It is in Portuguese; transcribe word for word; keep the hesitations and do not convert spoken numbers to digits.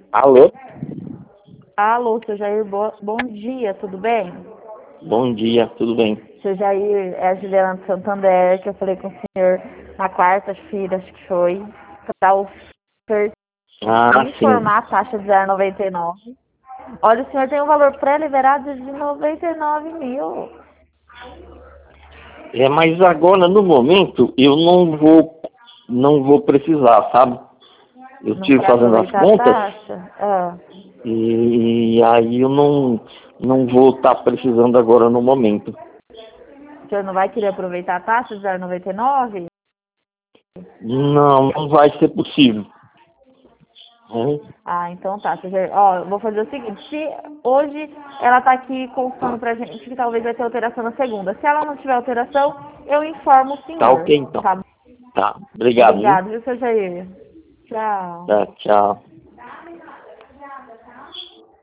Alô? Alô, seu Jair, bo- bom dia, tudo bem? Bom dia, tudo bem? Seu Jair, é a Juliana de Santander, que eu falei com o senhor na quarta-feira, acho que foi, para o senhor Ah, sim. informar a taxa de zero vírgula noventa e nove. Olha, o senhor tem um valor pré-liberado de noventa e nove mil. É, mas agora, no momento, eu não vou, não vou precisar, sabe? Eu Não estive quer fazendo as aproveitar a contas taxa? Ah, e aí eu não, não vou estar precisando agora no momento. o senhor não vai querer aproveitar a taxa de zero vírgula noventa e nove? Não, não vai ser possível. Né? Ah, então tá. Seu Jair. Ó, eu vou fazer o seguinte, se hoje ela tá aqui constando pra gente que talvez vai ter alteração na segunda. Se ela não tiver alteração, eu informo o Tá senhor. ok, então. Tá? Tá, obrigado, viu? Obrigado, viu, seu Jair? Tchau. Tá, tchau.